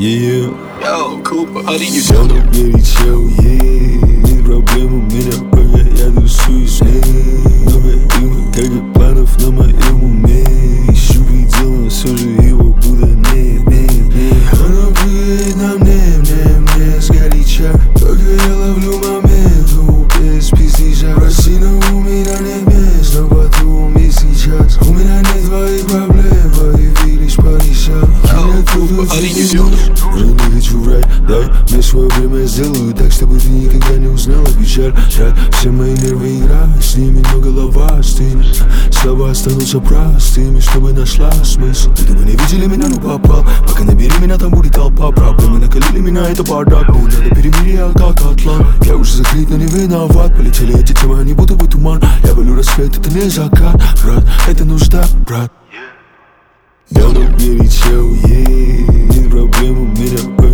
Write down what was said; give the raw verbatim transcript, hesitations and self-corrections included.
Yeah, Yo, Cooper, how do you все do? горячо, yeah. Нет проблем, у меня пока я тусуюсь, yeah. Много игр, как и планов на моем уме. Ищу предел, но все же его будто нет, нет, нет. Она прыгает на мне, мне, мне сгоряча. Только я ловлю момент, ну, без пиздежа. Прости, но у меня нет мест, но потом и сейчас. У меня нет твоих проблем, появились порешать. Yo, Cooper, how do you do? Я не хочу врать, дай мне свое время, я сделаю так, чтобы ты никогда не узнала печаль. Трать все мои нервы, играй с ними, но голова стынет. Слова останутся простыми, чтобы нашла смысл. Ты бы не видели меня, ну попал. Пока набери меня, там будет толпа. Проблемы накалили меня, это бардак. Мне надо перемирие, как атлант. Я уже закрыт, но не виноват. Полетели эти темы, они будто бы туман. Я валю рассвет, это не закат. Брат, это нужда, брат. Давно горячо, yeah. Нет проблем, у меня